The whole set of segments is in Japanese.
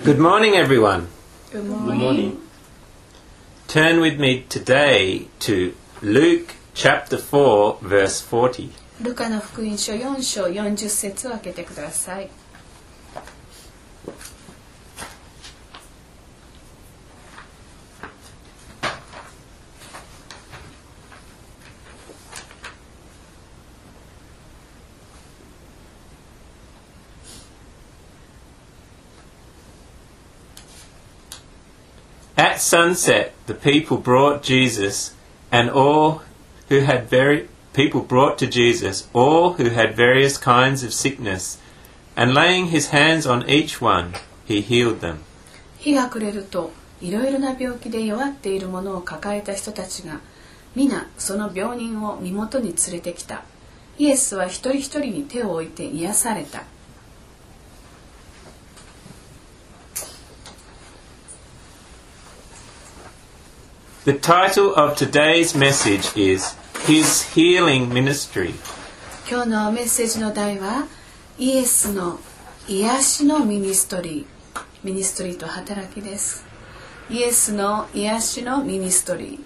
Good morning, everyone. Good Good morning. morning. Turn with me today to Luke chapter 4, verse 40. ルカの福音書4章40節を開けてください。 At sunset, the people brought to Jesus all who had various kinds of sickness, and laying his hands on each one, he healed them. 日が暮れると、いろいろな病気で弱っているものを抱えた人たちが、皆その病人を身元に連れてきた。イエスは一人一人に手を置いて癒された。 The title of today's message is His Healing Ministry. 今日のメッセージの題は、イエスの癒しのミニストリー。ミニストリーと働きです。イエスの癒しのミニストリ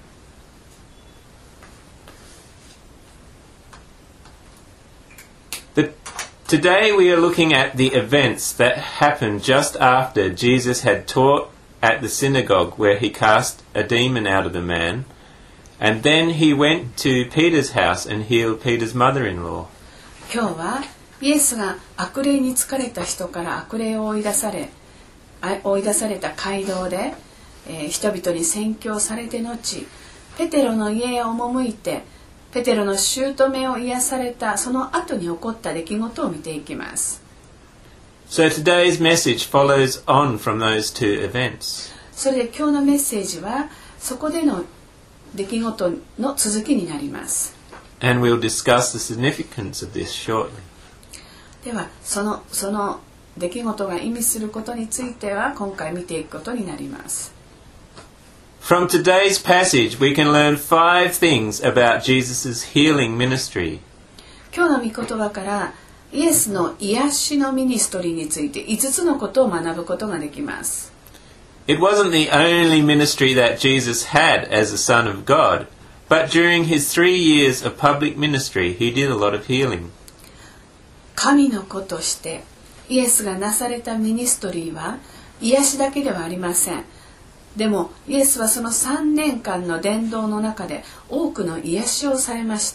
ー。 Today we are looking at the events that happened just after Jesus had taught at the synagogue where he cast a demon out of the man, and then he went to Peter's house and healed Peter's mother-in-law. 今日はイエスが悪霊に疲れた人から悪霊を追い出された街道で、人々に宣教されて後、ペテロの家へ赴いてペテロの姑を癒されたその後に起こった出来事を見ていきます。 So today's message follows on from those two events. それで今日のメッセージはそこでの出来事の続きになります。 And we'll discuss the significance of this shortly. ではその出来事が意味することについては今回見ていくことになります。 From today's passage we can learn 5 things about Jesus' healing ministry. 今日の御言葉からイエスの癒しのミニストリーについて5つのことを学ぶことができます。 It wasn't the only ministry that Jesus had as the Son of God, but during his 3 years of public ministry, he did a lot of healing. 神の子としてイエスがなされたミニストリーは癒しだけではありません。でもイエスはその3年間の伝道の中で多くの癒しをされました。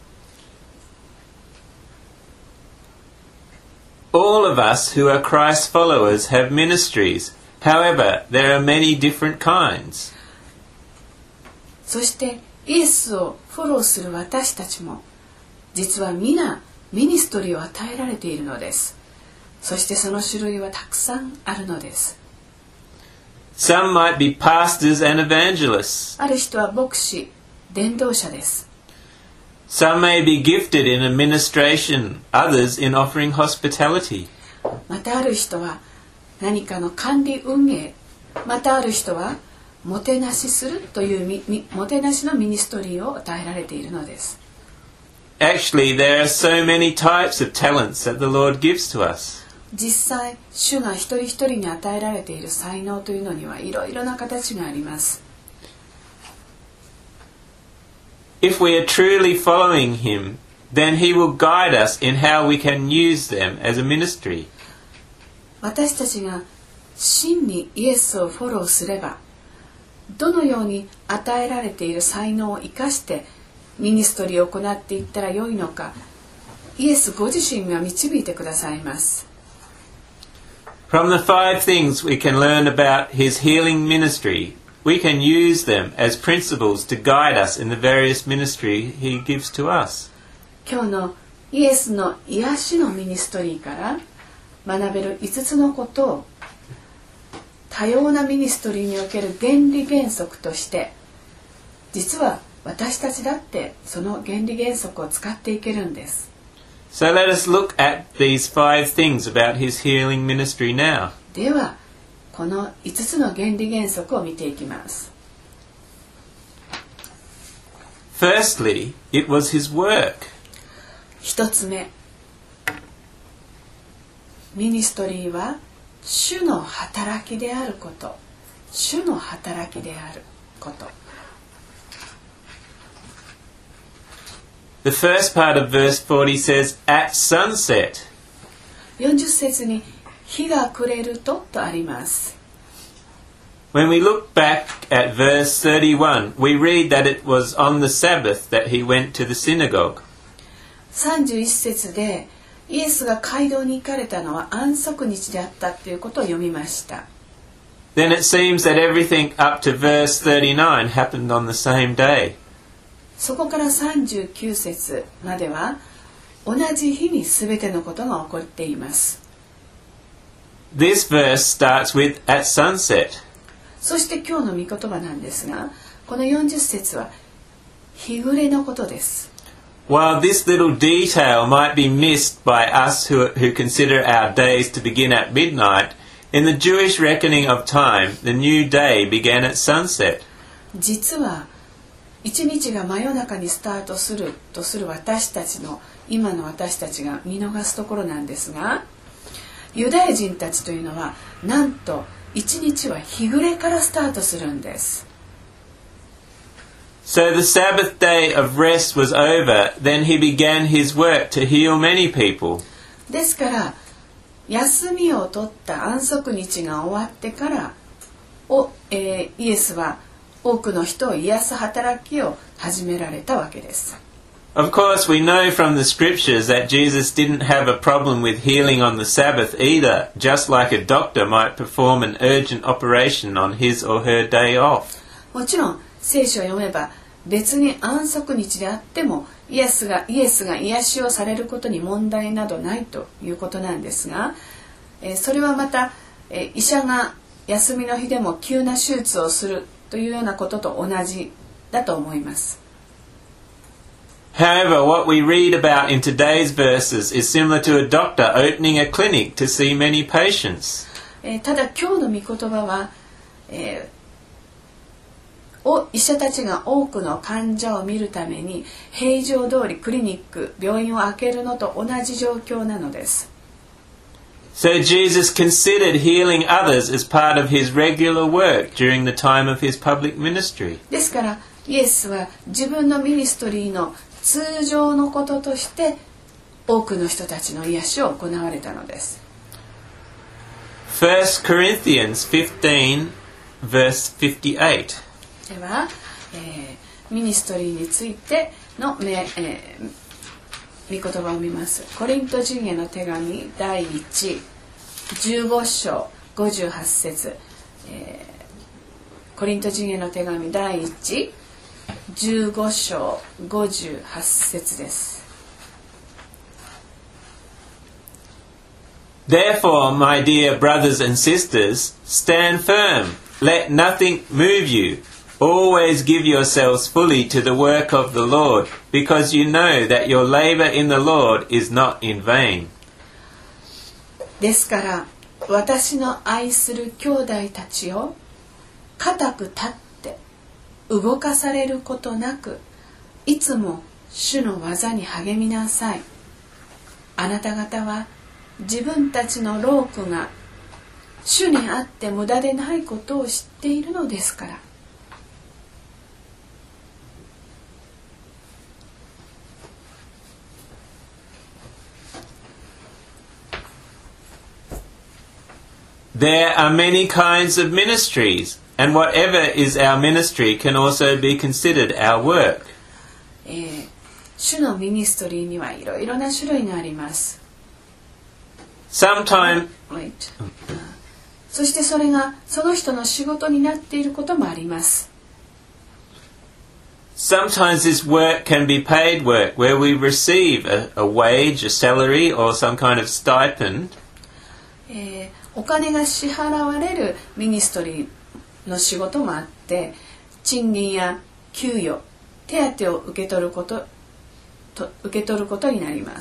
All of us who are Christ followers have ministries. However, there are many different kinds. そしてイエスをフォローする私たちも実は皆ミニストリーを与えられているのです。そしてその種類はたくさんあるのです。 Some might be pastors and evangelists. ある人は牧師、伝道者です。 Some may be gifted in administration, others in offering hospitality. またある人は何かの管理運営、またある人はもてなしするというもてなしのミニストリーを与えられているのです。 Actually, there are so many types of talents that the Lord gives to us. 実際、主が一人一人に与えられている才能というのにはいろいろな形があります。 If we are truly following him, then he will guide us in how we can use them as a ministry. 私たちが真にイエスをフォローすれば、どのように与えられている才能を生かしてミニストリーを行っていったらよいのか、イエスご自身が導いてくださいます。 From the 5 things we can learn about his healing ministry, we can use them as principles to guide us in the various ministry he gives to us. 今日のイエスの癒しのミニストリーから学べる5つのことを多様なミニストリーにおける原理原則として、実は私たちだってその原理原則を使っていけるんです。 So let us look at these 5 things about his healing ministry now. ではこの5つの原理原則を見ていきます。 Firstly, it was his work. 1つ目、ミニストリーは主の働きであること、主の働きであること。 The first part of verse 40 says, at sunset. 40節に日が暮れるとあります。 When we look back at verse 31, we read that it was on the Sabbath that he went to the synagogue. 31節でイエスが街道に行かれたのは安息日であったということを読みました。 Then it seems that everything up to verse 39 happened on the same day. そこから39節までは同じ日に全てのことが起こっています。 This verse starts with at sunset. そして今日の御言葉なんですが、この40節は日暮れのことです。 While this little detail might be missed by us who consider our days to begin at midnight, in the Jewish reckoning of time, the new day began at sunset. 実は一日が真夜中にスタートするとする私たちの今の私たちが見逃すところなんですが、ユダヤ人たちというのはなんと一日は日暮れからスタートするんです。 So the Sabbath day of rest was over, then he began his work to heal many people. ですから休みを取った安息日が終わってからイエスは多くの人を癒す働きを始められたわけです。 Of course, we know from the scriptures that Jesus didn't have a problem with healing on the Sabbath either, just like a doctor might perform an urgent operation on his or her day off. もちろん聖書を読めば別に安息日であってもイエスが癒しをされることに問題などないということなんですが、それはまた、医者が休みの日でも急な手術をするというようなことと同じだと思います。 However, what we read about in today's verses is similar to a doctor opening a clinic to see many patients. ただ今日の御言葉は、医者たちが多くの患者を見るために平常通りクリニック、病院を開けるのと同じ状況なのです。 So Jesus considered healing others as part of his regular work during the time of his public ministry. ですからイエスは自分のミニストリーの通常のこととして多くの人たちの癒しを行われたのです。 1 Corinthians 15 verse 58. では、ミニストリーについての、御言葉を見ます。コリント人への手紙第15章58節、コリント人への手紙第15章58節です。 Therefore, my dear brothers and sisters, stand firm. Let nothing move you. Always give yourselves fully to the work of the Lord, because you know that your labor in the Lord is not in vain. ですから私の愛する兄弟たちを固く立って動かされることなくいつも主の技に励みなさい。あなた方は自分たちの労苦が主にあって無駄でないことを知っているのですから。 There are many kinds of ministries, and whatever is our ministry can also be considered our work. 主のミニストリーにはいろいろな種類があります。 Sometimes, そしてそれがその人の仕事になっていることもあります。 sometimes this work can be paid work, where we receive a wage, a salary, or some kind of stipend. お金が支払われるミニストリーの仕事もあって、賃金や給与、手当を受け取ることになります。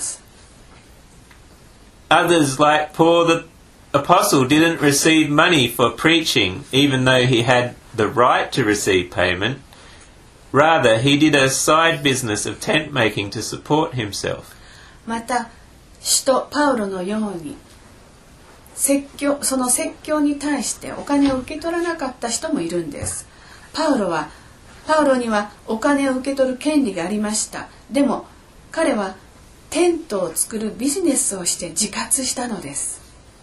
Others, like Paul the Apostle, didn't receive money for preaching, even though he had the right to receive payment. Rather, he did a side business of tent making to support himself. また、使徒パウロのようにその説教に対してお金を受け取らなかった人もいるんです。パウロにはお金を受け取る権利がありました。でも彼はテントを作るビジネスをして自活したのです。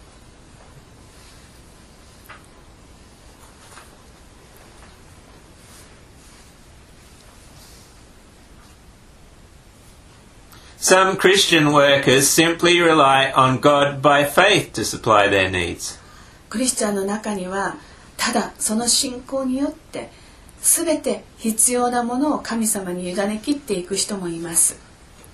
Some Christian workers simply rely on God by faith to supply their needs. クリスチャンの中にはただその信仰によって全て必要なものを神様に委ねきっていく人もいます。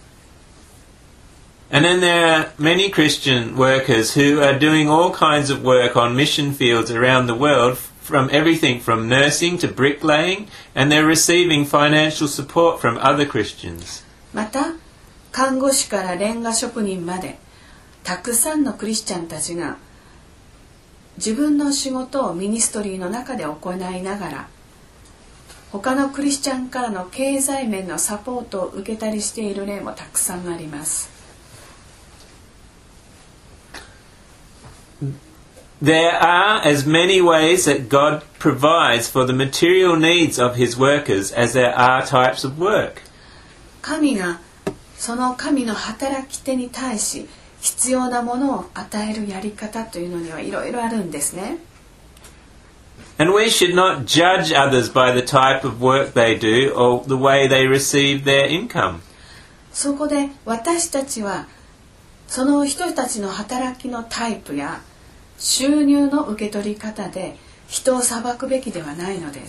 And then there are many Christian workers who are doing all kinds of work on mission fields around the world, from everything from nursing to bricklaying, and they're receiving financial support from other Christians. また看護師からレンガ職人までたくさんのクリスチャンたちが自分の仕事をミニストリーの中で行いながら他のクリスチャンからの経済面のサポートを受けたりしている例もたくさんあります。 There are as many ways that God provides for the material needs of His workers as there are types of work. 神がその神の働き手に対し必要なものを与えるやり方というのにはいろいろあるんですね。 And we should not judge others by the type of work they do or the way they receive their income. そこで私たちはその人たちの働きのタイプや収入の受け取り方で人を裁くべきではないのです。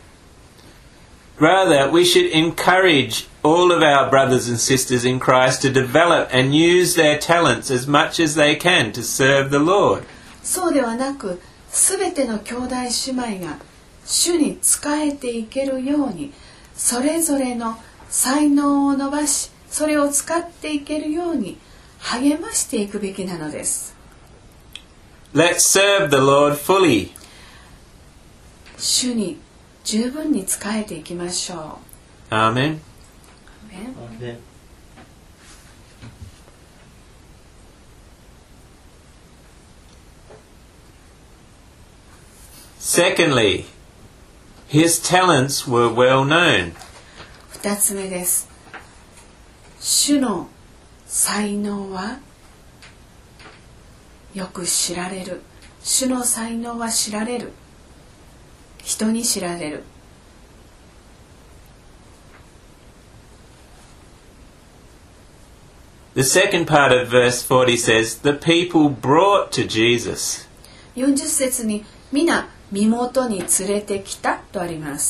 Rather, we should encourage all of our brothers and sisters in Christ to develop and use their talents as much as they can to serve the Lord. そうではなく、すべての兄弟姉妹が主に仕えていけるように、それぞれの才能を伸ばし、それを使っていけるように励ましていくべきなのです。 Let's serve the Lord fully. 主に十分に仕えていきましょう。 Amen. Amen. Secondly, his talents were well known. 二つ目です。主の才能はよく知られる。主の才能は知られる。人に知られる。 The second part of verse 40 says, the people brought to Jesus. 40節に皆身元に連れてきたとあります。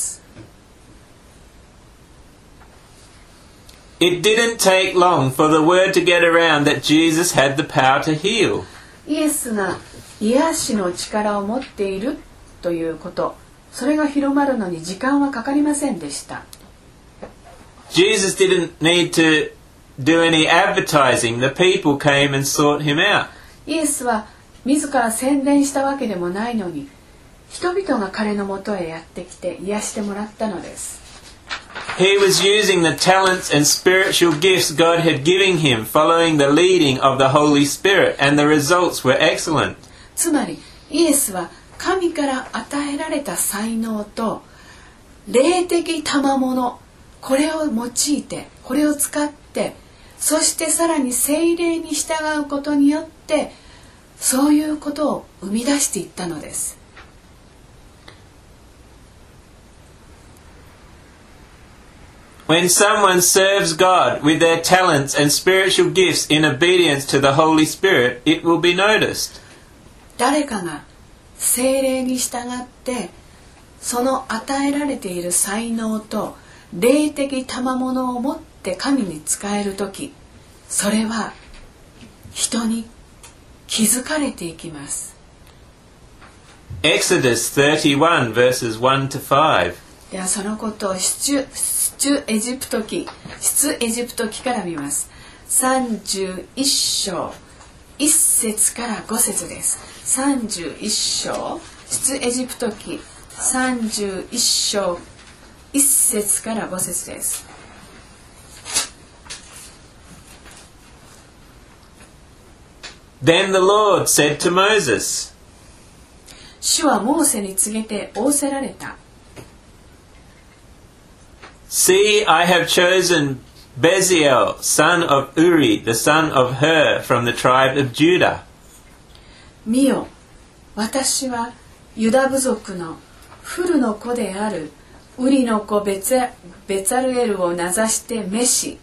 It didn't take long for the word to get around that Jesus had the power to heal. イエスが癒しの力を持っているということ、それが広まるのに時間はかかりませんでした。 Jesus didn't need to do any advertising. The people came and sought him out. イエスは自ら宣伝したわけでもないのに、人々が彼のもとへやってきて癒してもらったのです。 He was using the talents and spiritual gifts God had given him, following the leading of the Holy Spirit, and the results were excellent. つまりイエスは神から与えられた才能と霊的賜物、これを用いて、これを使って、そしてさらに聖霊に従うことによってそういうことを生み出していったのです。 When someone serves God with their talents and spiritual gifts in obedience to the Holy Spirit, it will be noticed. 誰かが聖霊に従ってその与えられている才能と霊的賜物を持って神に仕えるとき、それは人に気づかれていきます。 Exodus 31 verses 1 to 5. ではそのことを出エジプト記から見ます。31章1節から5節です。31章出エジプト記31章1節から5節です。 Then the Lord said to Moses, 主はモーセに告げて仰せられた。 See, I have chosen Bezalel, son of Uri, the son of Hur, from the tribe of Judah. 見よ、私はユダ部族のフルの子であるウリの子ベツァルエルを名指して召し、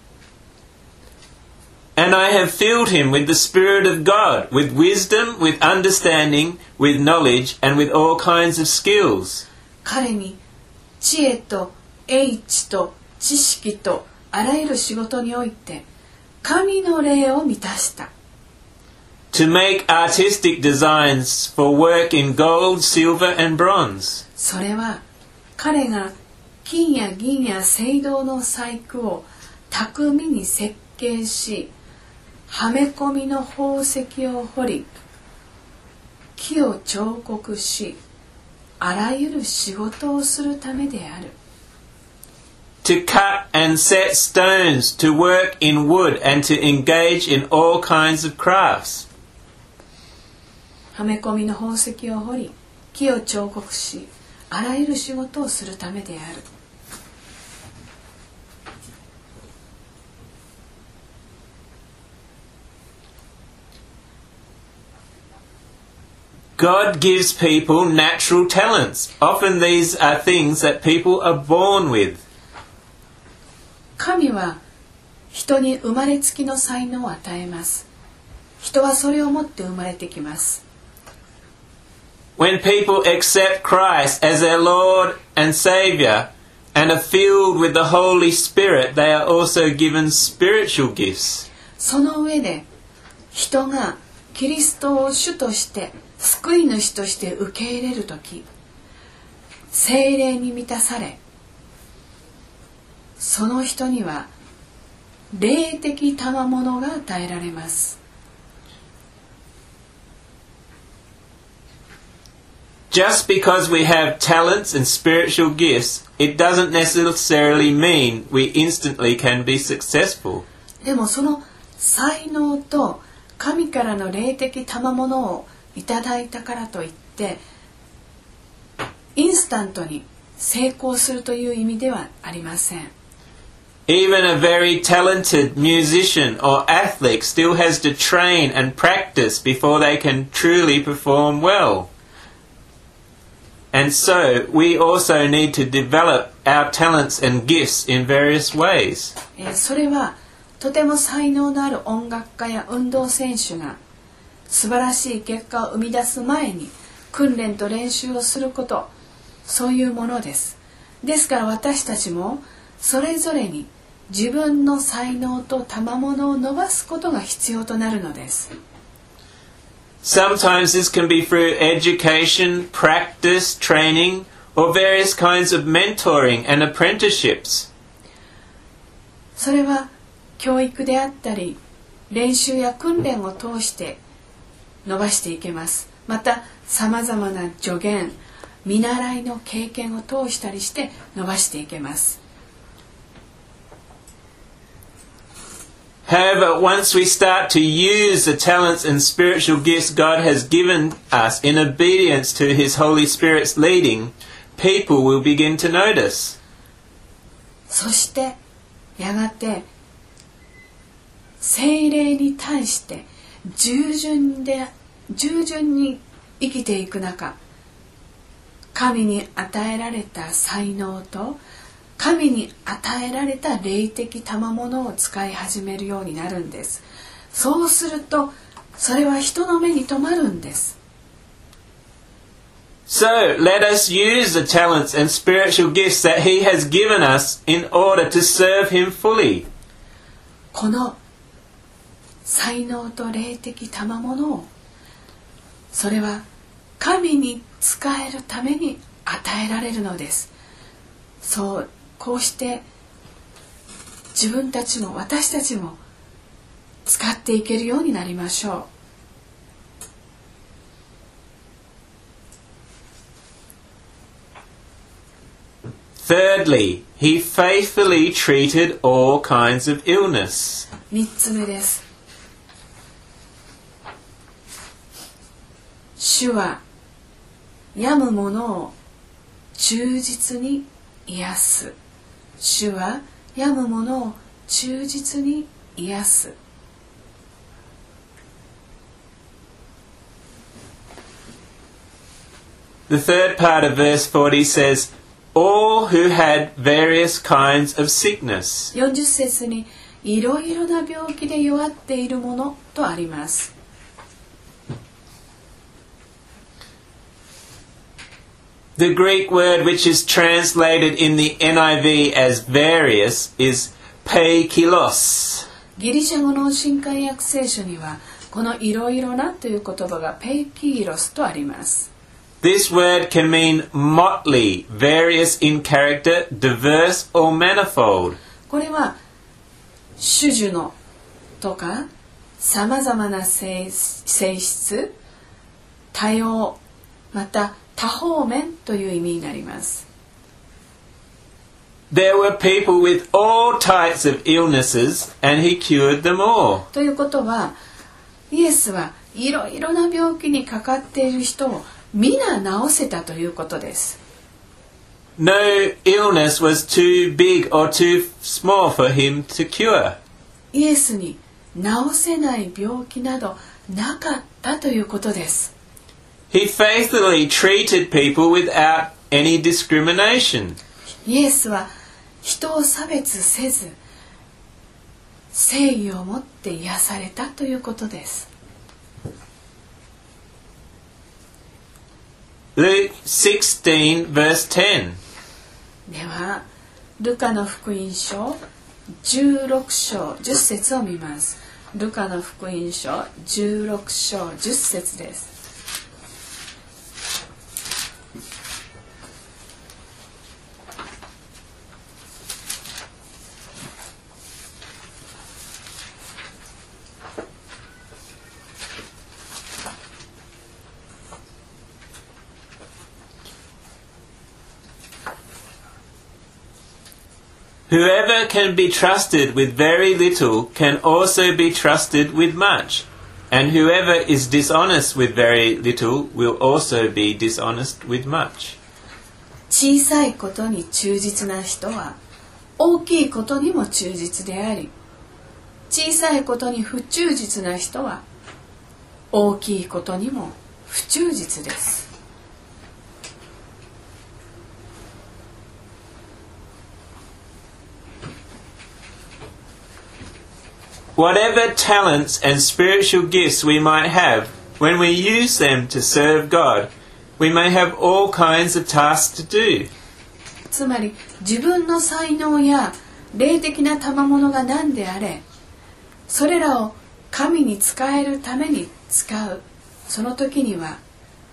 And I have filled him with the Spirit of God, with wisdom, with understanding, with knowledge, and with all kinds of skills. 彼に知恵と英知と知識とあらゆる仕事において神の霊を満たした。 To make artistic designs for work in gold, silver, and bronze. それは彼が金や銀や青銅の細工を巧みに設計し、はめ込みの宝石を彫り、木を彫刻し、あらゆる仕事をするためである。 To cut and set stones, to work in wood, and to engage in all kinds of crafts. はめ込みの宝石を彫り、木を彫刻し、あらゆる仕事をするためである。 God gives people natural talents. Often these are things that people are born with. 神は人に生まれつきの才能を与えます。人はそれを持って生まれてきます。 When people accept Christ as their Lord and Saviour and are filled with the Holy Spirit, they are also given spiritual gifts. その上で人がキリストを主として救い主として受け入れるとき、聖霊に満たされ、その人には霊的賜物が与えられます。 Just because we have talents and spiritual gifts, it doesn't necessarily mean we instantly can be successful. でもその才能と神からの霊的賜物をいただいたからといってインスタントに成功するという意味ではありません。 Even a very talented musician or athlete still has to train and practice before they can truly perform well. And so we also need to develop our talents and gifts in various ways. それはとても才能のある音楽家や運動選手が素晴らしい結果を生み出す前に訓練と練習をすること、そういうものです。ですから私たちもそれぞれに自分の才能と賜物を伸ばすことが必要となるのです。 Sometimes this can be through education, practice, training, or various kinds of mentoring and apprenticeships. それは教育であったり練習や訓練を通して伸ばしていけます。またさまざまな助言、見習いの経験を通したりして伸ばしていけます。 However, once we start to use the talents and spiritual gifts God has given us in obedience to His Holy Spirit's leading, people will begin to notice. そしてやがて聖霊に対して従順に生きていく中、神に与えられた才能と神に与えられた霊的賜物を使い始めるようになるんです。そうするとそれは人の目に留まるんです。 So, let us use the talents and spiritual gifts that He has given us in order to serve Him fully. この才能と霊的賜物を、それは神に仕えるために与えられるのです。そう、こうして自分たちも私たちも使っていけるようになりましょう。Thirdly, He faithfully treated all kinds of illness. 3つ目です。 主は病む者を忠実に癒す。主は病む者を忠実に癒す。 The third part of verse 40 says, all who had various kinds of sickness. 40節にいろいろな病気で弱っているものとあります。 The Greek word which is translated in the NIV as various is peikilos. ギリシャ語の新海訳聖書にはこのいろいろなという言葉がペイキーロスとあります。 This word can mean motley, various in character, diverse or manifold. これは種々のとかさまざまな性質、多様、また多方面という意味になります。 There were people with all types of illnesses and he cured them all. ということは、イエスはいろいろな病気にかかっている人を皆治せたということです。 No illness was too big or too small for him to cure. イエスに治せない病気などなかったということです。 He faithfully treated people without any discrimination. イエスは人を差別せず、誠意を持って癒されたということです。 Luke 16 verse 10. では、ルカの福音書16章10節を見ます。ルカの福音書16章10節です。 Whoever can be trusted with very little can also be trusted with much. And whoever is dishonest with very little will also be dishonest with much. 小さいことに忠実な人は大きいことにも忠実であり、小さいことに不忠実な人は大きいことにも不忠実です。 Whatever talents and spiritual gifts we might have, when we use them to serve God, we may have all kinds of tasks to do. つまり自分の才能や霊的な賜物が何であれ、それらを神に仕えるために使う。その時には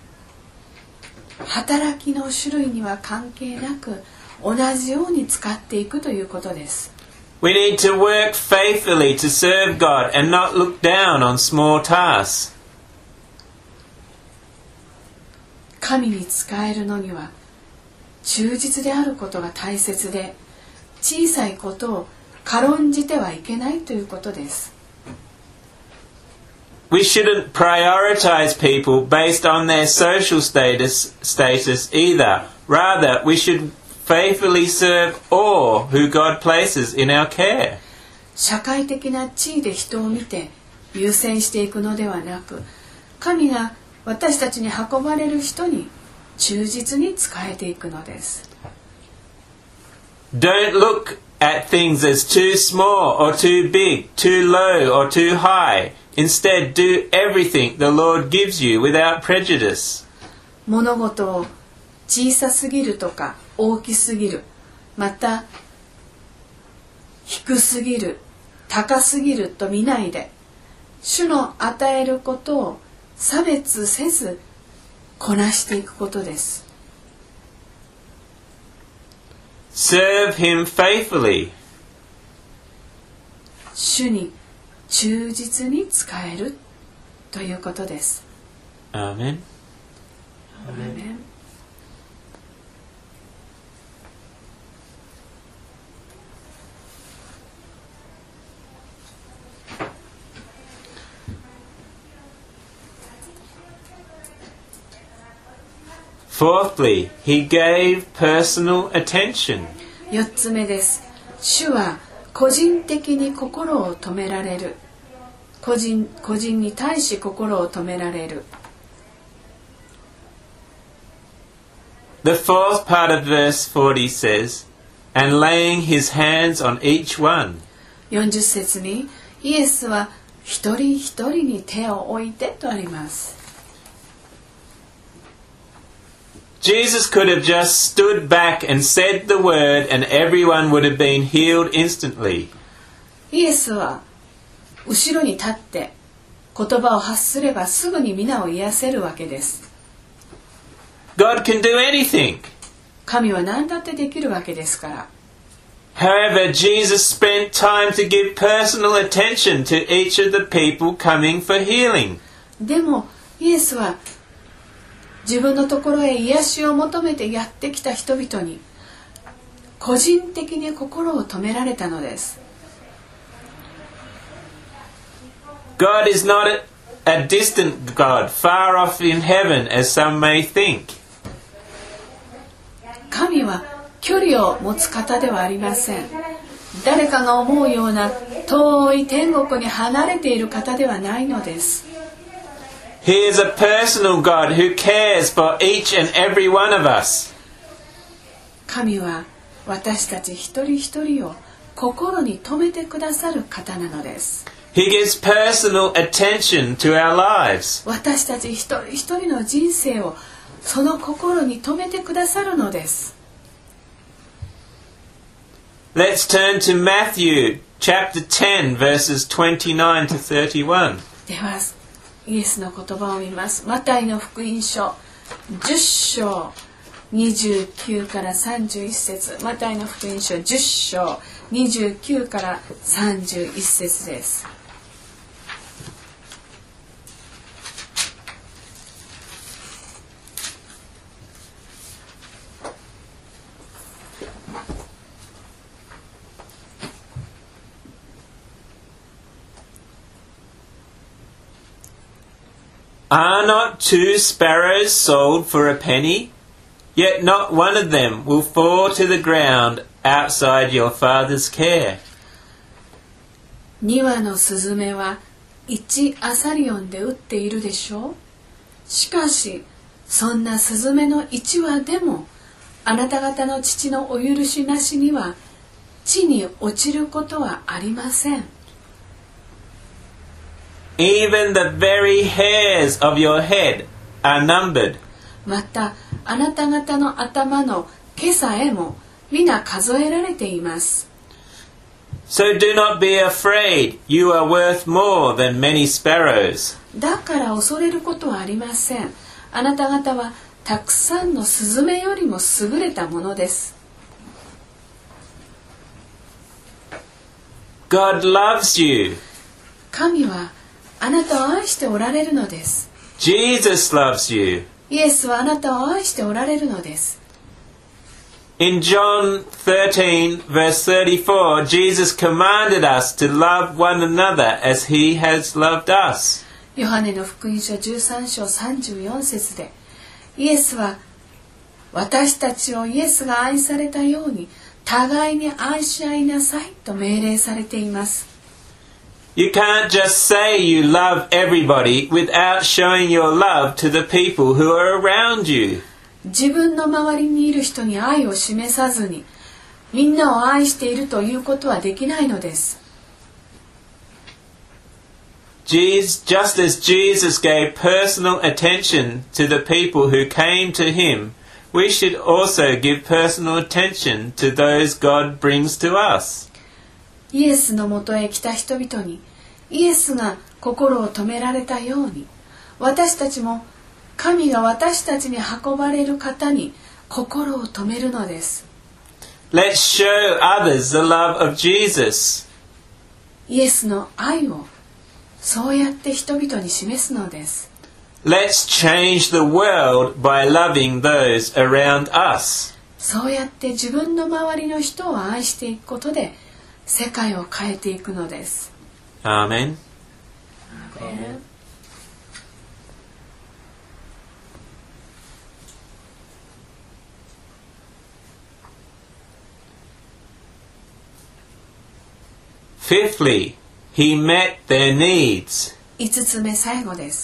働きの種類には関係なく同じように使っていくということです。 We need to work faithfully to serve God and not look down on small tasks. 神に仕えるのには忠実であることが大切で、小さいことを軽んじてはいけないということです。 We shouldn't prioritize people based on their social status either. Rather, we should faithfully serve all who God places in our care. 社会的な地位で人を見て優先していくのではなく、神が私たちに運ばれる人に忠実に仕えていくのです。 Don't look at things as too small or too big, too low or too high. Instead, do everything the Lord gives you without prejudice. 物事を小さすぎるとか大きすぎる、また低すぎる、高すぎると見ないで、主の与えることを差別せずこなしていくことです。 Serve him faithfully. 主に忠実に仕えるということです。 Amen. アーメン。 Fourthly, he gave personal attention. 4つ目です。主は個人的に心を止められる。個人に対し心を止められる。 The fourth part of verse 40 says, and laying his hands on each one. 40節にイエスは一人一人に手を置いてとあります。 Jesus could have just stood back and said the word and everyone would have been healed instantly. イエスは後ろに立って言葉を発すればすぐに皆を癒せるわけです。 God can do anything. 神は何だってできるわけですから。 However, Jesus spent time to give personal attention to each of the people coming for healing. でもイエスは自分のところへ癒しを求めてやってきた人々に個人的に心を止められたのです。 God is not a distant God, far off in heaven, as some may think. 神は距離を持つ方ではありません。誰かが思うような遠い天国に離れている方ではないのです。 He is a personal God who cares for each and every one of us. 神は私たち一人一人を心に留めてくださる方なのです。 He gives personal attention to our lives. 私たち一人一人の人生をその心に留めてくださるのです。 Let's turn to Matthew chapter 10 verses 29 to 31. ではイエスの言葉を見ます。マタイの福音書10章29から31節。マタイの福音書10章29から31節です。 Are not 2 sparrows sold for a penny? Yet not one of them will fall to the ground outside your Father's care. 2羽のスズメは1アサリオンで売っているでしょう。しかしそんなスズメの1羽でもあなた方の父のお許しなしには地に落ちることはありません。 Even the very hairs of your head are numbered. またあなた方の頭の毛さえも皆数えられています。 So do not be afraid. You are worth more than many sparrows. だから恐れることはありません。あなた方はたくさんのスズメよりも優れたものです。 God loves you. 神はあなたを愛しておられるのです。 Jesus loves you. イエスはあなたを愛しておられるのです。 In John 13 verse 34, Jesus commanded us to love one another as he has loved us. ヨハネの福音書13章34節でイエスは私たちをイエスが愛されたように互いに愛し合いなさいと命令されています。 You can't just say you love everybody without showing your love to the people who are around you. 自分の周りにいる人に愛を示さずにみんなを愛しているということはできないのです。 Just as Jesus gave personal attention to the people who came to him, we should also give personal attention to those God brings to us. イエスのもとへ来た人々にイエスが心を止められたように私たちも神が私たちに運ばれる方に心を止めるのです。 Let's show others the love of Jesus. イエスの愛をそうやって人々に示すのです。 Let's change the world by loving those around us. そうやって自分の周りの人を愛していくことで世界を変えていくのです。 Amen. Fifthly, he met their needs. 5つ目、最後です。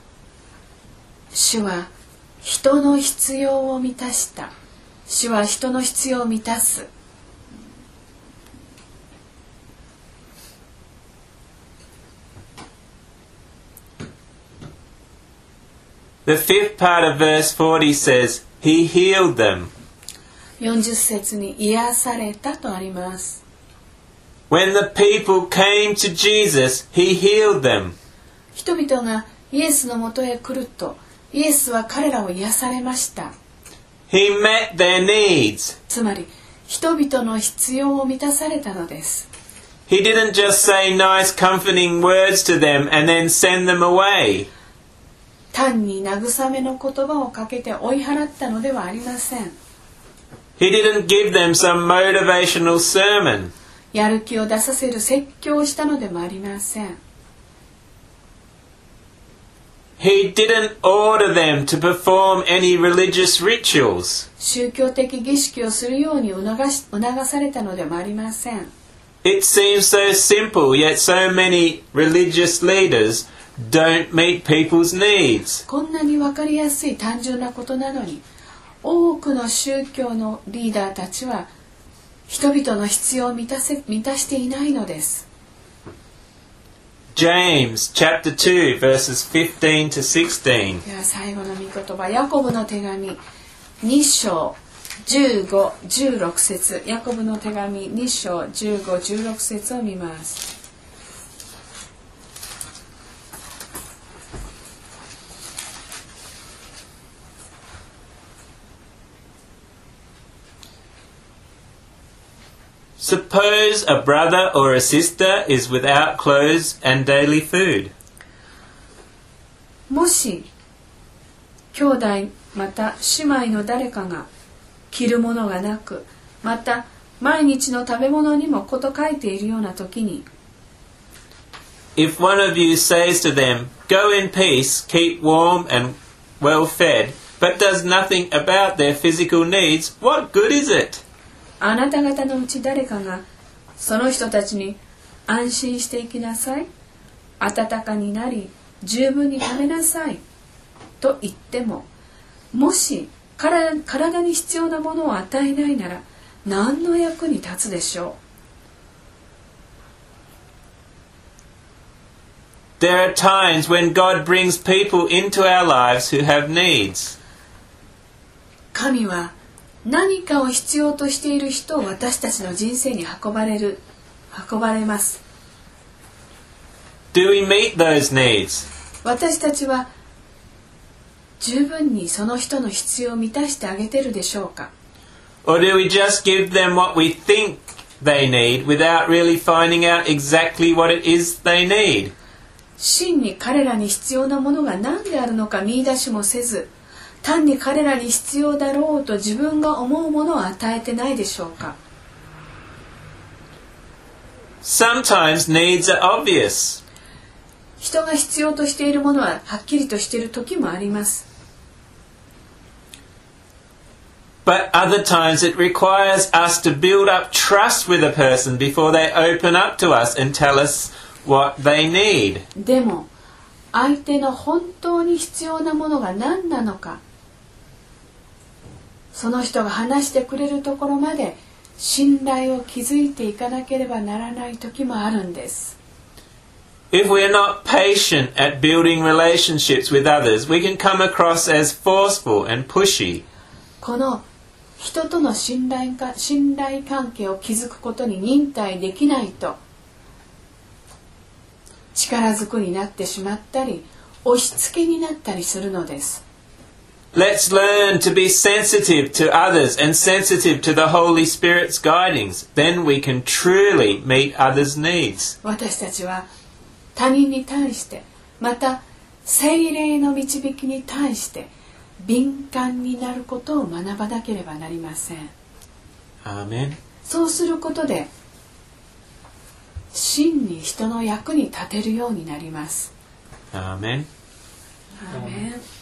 主は人の必要を満たした。主は人の必要を満たす。 The fifth part of verse 40 says, he healed them. 40節に癒されたとあります。 When the people came to Jesus, he healed them. 人々がイエスのもとへ来ると、イエスは彼らを癒されました。 He met their needs. つまり、人々の必要を満たされたのです。 He didn't just say nice, comforting words to them and then send them away. 単に慰めの言葉をかけて追い払ったのではありません。 He didn't give them some motivational sermon. やる気を出させる説教をしたのでもありません。 He didn't order them to perform any religious rituals. 宗教的儀式をするように促されたのでもありません。 It seems so simple, yet so many religious leaders don't meet people's needs. こんなに分かりやすい単純なことなのに、多くの宗教のリーダーたちは人々の必要を満たしていないのです。 James chapter 2 verses 15 to 16. では最後の御言葉、ヤコブの手紙2章15、16節、ヤコブの手紙2章15、16節を見ます。 Suppose a brother or a sister is without clothes and daily food. もし兄弟また姉妹の誰かが着るものがなく、また毎日の食べ物にもこと書いているような時に、 If one of you says to them, "Go in peace, keep warm and well fed," but does nothing about their physical needs, what good is it? あなた方のうち誰かがその人たちに安心していきなさい、温かになり十分に食べなさいと言っても、もし体に必要なものを与えないなら何の役に立つでしょう。 There are times when God brings people into our lives who have needs. 神は何かを必要としている人を私たちの人生に運ばれます。 Do we meet those needs? 私たちは十分にその人の必要を満たしてあげてるでしょうか。 Or do we just give them what we think they need without really finding out exactly what it is they need? 真に彼らに必要なものが何であるのか見出しもせず、単に彼らに必要だろうと自分が思うものを与えてないでしょうか。 Sometimes needs are obvious. 人が必要としているものははっきりとしている時もあります。 But other times it requires us to build up trust with a person before they open up to us and tell us what they need. でも相手の本当に必要なものが何なのか、その人が話してくれるところまで信頼を築いていかなければならない時もあるんです。 If we're not patient at building relationships with others, we can come across as forceful and pushy. この人との信頼関係を築くことに忍耐できないと、力ずくになってしまったり押し付けになったりするのです。 Let's learn to be sensitive to others and sensitive to the Holy Spirit's guidings. Then we can truly meet others' needs. 私たちは他人に対して、また聖霊の導きに対して敏感になることを学ばなければなりません。 Amen. そうすることで真に人の役に立てるようになります。 Amen. アーメン。